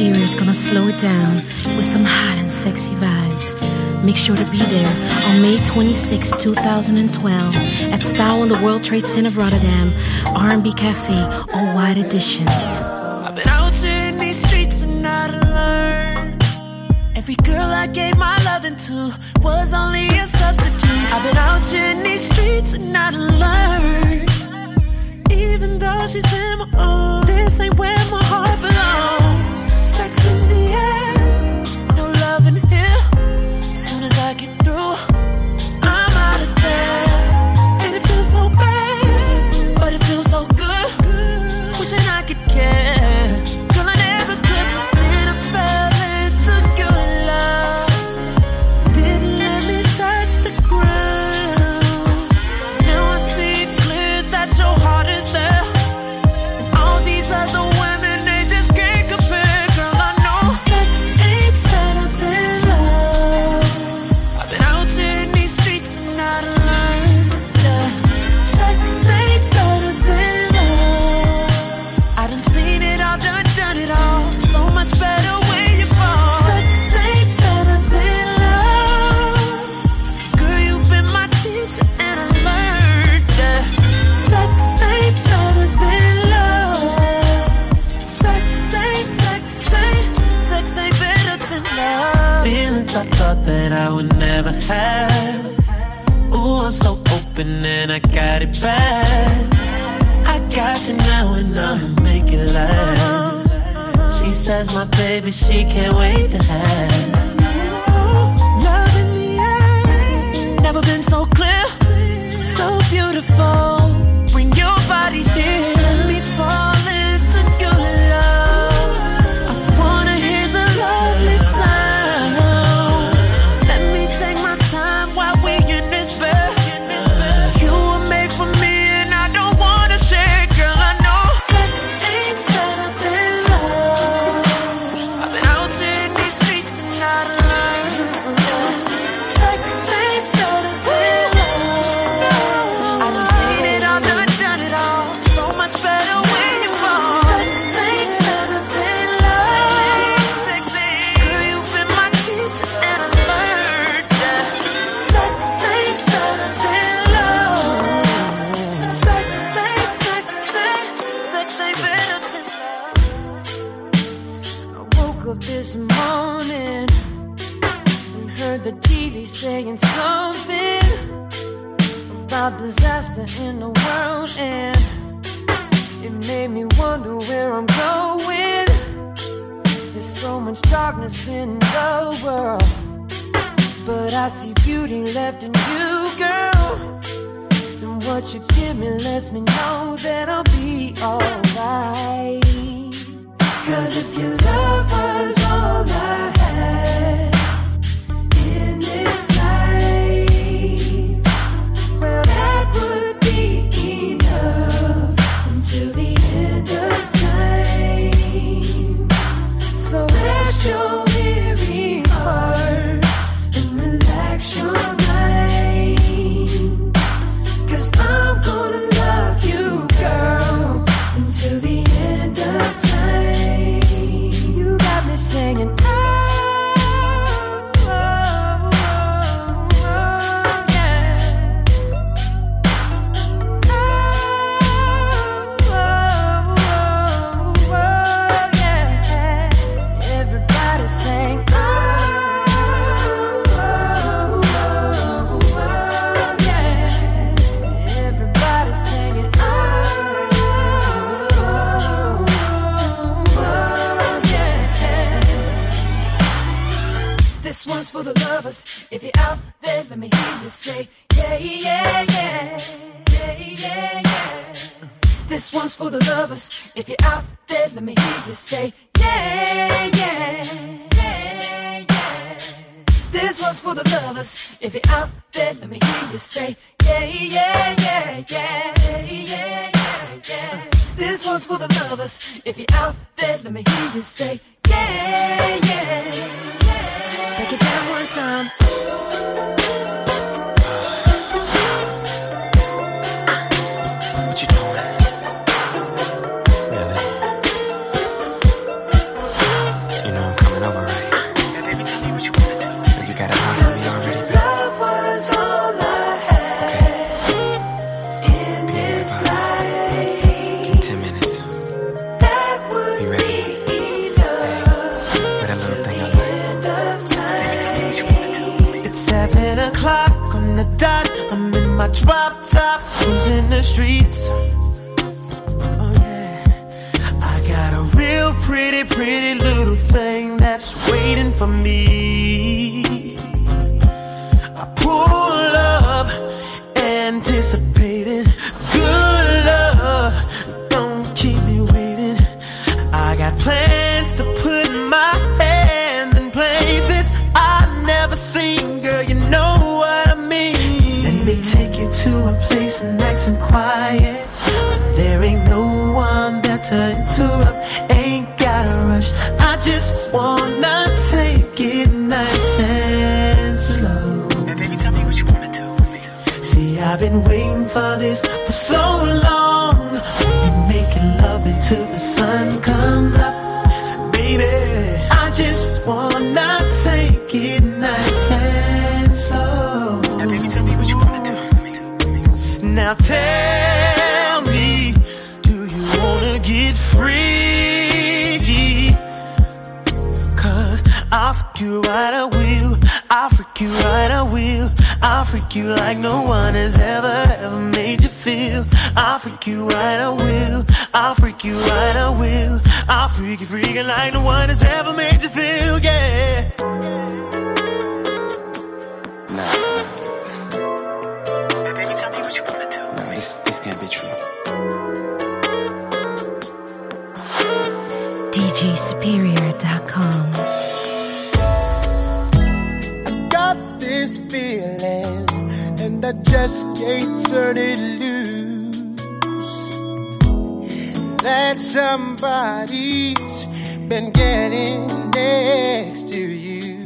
Superior's gonna slow it down with some hot and sexy vibes. Make sure to be there on May twenty-sixth, twenty twelve at Style in the World Trade Center of Rotterdam, R and B Cafe on Wide Edition. I've been out here in these streets and I done learned every girl I gave my loving to was only a substitute. I've been out here in these streets and I done learned even though she's in my own, this ain't where my heart belongs. Sex in the air, no love in here. Soon as I get through, I'm out of there. And it feels so bad, but it feels so good. Wishing I could care. Girl, I never could, but then I fell into your love. Didn't let me touch the ground. Now I see it clear that your heart is there. And all these other women, they just can't compare. Girl, I know sex ain't better than love. I've been out here in these streets and I done learned that sex ain't better than love. I done seen it all, done, done it all. So much better when you fall. Sex ain't better than love. Girl, you've been my teacher and I learned that sex ain't better than love. Sex ain't, sex ain't, sex ain't better than love. Feelings I thought that I would never have. Ooh, I'm so open and I got it bad. I got you now and I'ma make it last. She says my baby she can't wait to have. Love in the air, never been so clear, so beautiful. Bring your body here, let me fall into your love. I wanna hear the lovely sound. Let me take my time while we in this bed. You were made for me and I don't wanna share. Girl, I know sex ain't better than love. I've been out here in these streets and I done learned sex ain't better than love. I done seen it all, done, done it all. So much better when you fall. Sex ain't better than love. Sex ain't. Girl, you've been my teacher and I learned that sex ain't better than love. Sex ain't, sex ain't, sex ain't better than love. I woke up this morning and heard the T V saying something about disaster in the world, and it made me wonder where I'm going. There's so much darkness in the world, but I see beauty left in you, girl. And what you give me lets me know that I'll be alright. Cause if your love was all I had in this life, well, that would be enough until the end of time. So rest your weary heart and relax your mind. Cause I'm gonna love you, girl, until the end of time. You got me singing, oh, oh, oh, oh, yeah. Oh, oh, oh, oh, yeah. Everybody sing, oh, oh, oh, oh, yeah. Everybody singing, oh, oh, oh, yeah. This one's for the lovers. If you're out there, let me hear you say, yeah, yeah, yeah, yeah, yeah, yeah. This one's for the lovers. If you're out there, let me hear you say, yeah, yeah, yeah, yeah. This one's for the lovers. If you're out there, let me hear you say, yeah, yeah, yeah, yeah, yeah, yeah, yeah. This one's for the lovers. If you're out there, let me hear you say, yeah, yeah, yeah. Break it down one time. What you doing? Really? coming over, right? Baby, tell me what you wanna do. You got it out for me already, baby. Love was all I had. Okay. In this life. Give me ten minutes. That would be ready. Be enough. Hey, with that little thing I like. It's seven o'clock on the dot. I'm in my drop top, cruising the streets. Oh yeah, I got a real pretty, pretty little thing that's waiting for me. I pull up, anticipating good love. Don't keep me waiting. I got plans to put my hand in places I've never seen. Girl, you know what I mean. Let me take you to a place nice and quiet. There ain't no one there to interrupt. Ain't gotta rush. I just wanna take it nice and slow. Now, baby, tell me what you wanna do with me. See, I've been waiting for this for so long. We're making love until the sun comes up. Baby, I just wanna take it nice and slow. Now, baby, tell me what you wanna do with me. Now tell me, do you wanna get free? Cause I'll freak you right, I will. I'll freak you right, I will. I'll freak you like no one has ever, ever made you feel. I'll freak you right, I will. I'll freak you right, I will. I'll freak you, freaking like no one has ever made you feel, yeah. Nah, nah. Baby, tell me what you wanna do. No, this, this can't be true. D J Superior dot com. Got this feeling, and I just can't turn it loose. That somebody's been getting next to you.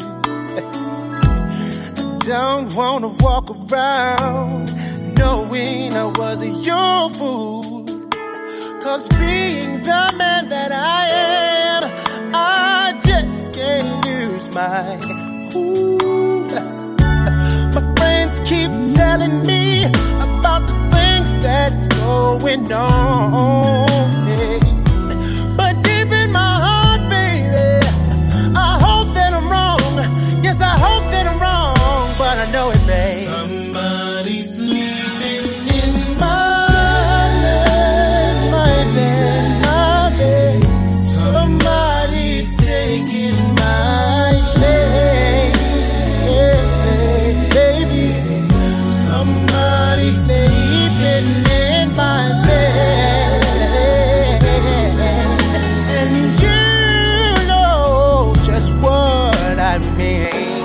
I don't wanna walk around knowing I was your fool. Cause being the man that I am, I just can't lose my cool. My friends keep telling me about the things that's going on. Yeah. But deep in my heart, baby, I hope that I'm wrong. Yes, I hope that I'm wrong, but I know it, babe. Somebody's sleeping in my Somebody's taking my place, baby. Somebody's sleeping in my bed, and you know just what I mean.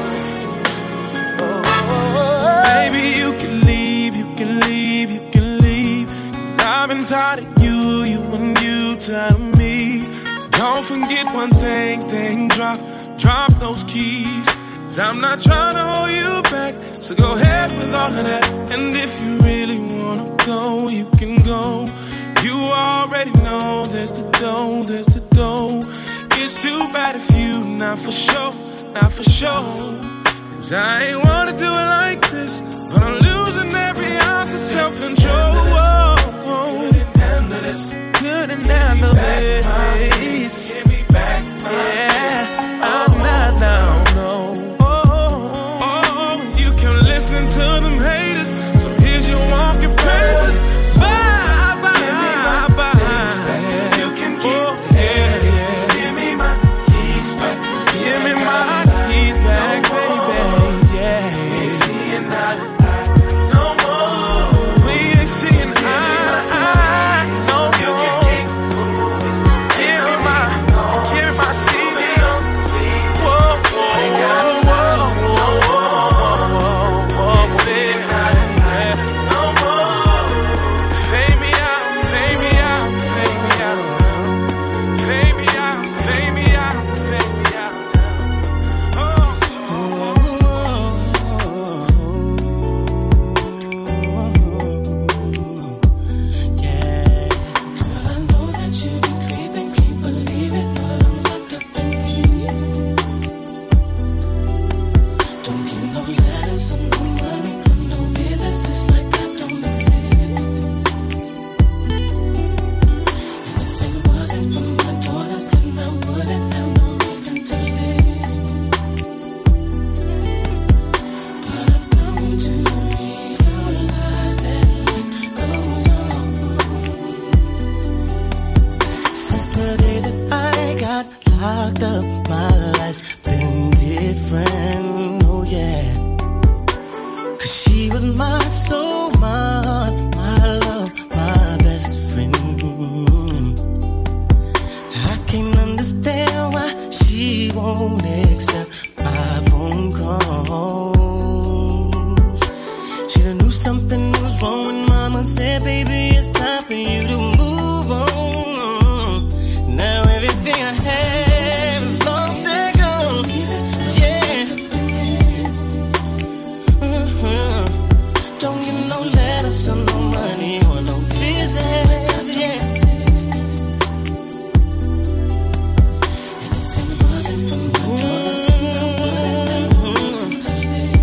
Oh. Baby, you can leave, you can leave, you can leave. 'Cause I've been tired of you, you and you tired of me. Don't forget one thing, thing, drop, drop those keys. 'Cause I'm not trying to hold you back, so go ahead with all of that. And if you really wanna go, you can go. You already know there's the dough, there's the dough. It's too bad if you not for sure, not for sure. 'Cause I ain't wanna do it like this, but I'm losing every ounce of self-control. Couldn't handle this. Couldn't handle it. Give me back my yeah, I'm not down, no. Oh, oh, oh, you kept listening to them haters, so here's your walking papers. Bye, bye, bye. You can keep oh, yeah, yeah. Give me my keys back. Give me my keys back, baby. Yeah. We ain't seeing eye to eye no more. We ain't seeing eye to eye no more. You can keep moving. Give me my, give me my C D. always been different, oh yeah. Cause she was my soul, my heart, my love, my best friend. I can't understand why she won't accept my phone calls. Should've knew something was wrong when mama said, baby, it's time for you to move on. Now everything I have is lost and gone. Yeah. Uh-huh. Don't get no letters or no money or no visits. Yeah. And if it wasn't for my daughters, then I wouldn't have some today.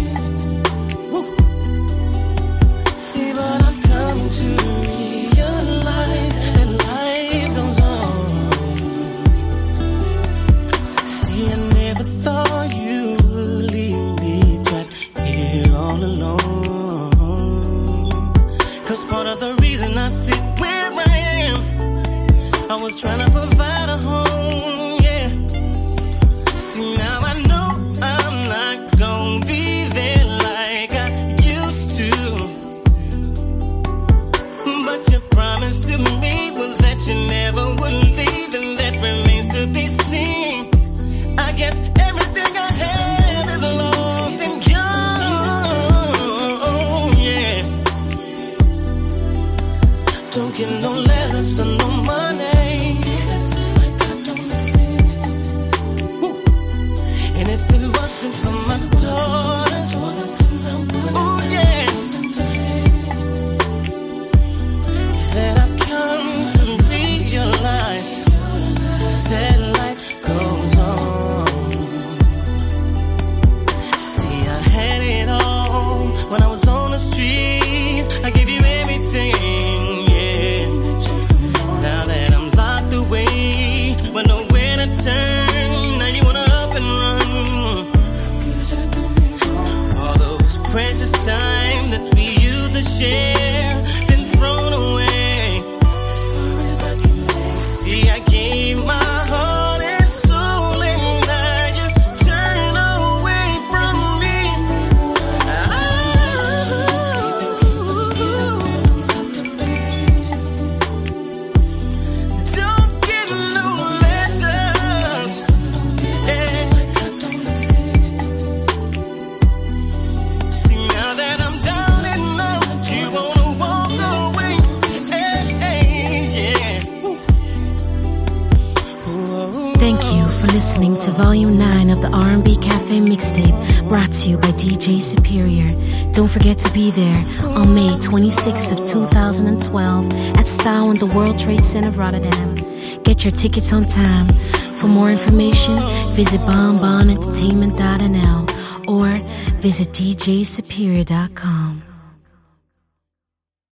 See, but I've come to realize that life goes on. See, I never thought you would leave me trapped here all alone. Cause part of the reason I sit where I am, I was trying to provide a home, yeah. See, now I know I'm not gonna be there like I used to. But your promise to me was that you never would leave, and that remains to be seen. I guess everything I have is lost and gone, yeah. Don't get no letters or no money. It's like I don't exist. Woo. And if it wasn't for my daughters, oh yeah, that I've come to realize that life goes on. See, I had it all when I was on the streets. I gave you everything, yeah. Now that I'm locked away with nowhere to turn, now you wanna up and run. All those precious time that we used to share been thrown away. As far as I can say, see, I gave my heart and soul, and now you turn away from me. Don't get no letters. Yeah. See, now that I'm down and low, you wanna walk away. Hey, hey, yeah. Thank you for listening to Volume nine of the R and B Cafe Mixtape, brought to you by D J Superior. Don't forget to be there on May twenty-sixth of two thousand twelve at Style in the World Trade Center, Rotterdam. Get your tickets on time. For more information, visit bon bon entertainment dot n l or visit d j superior dot com.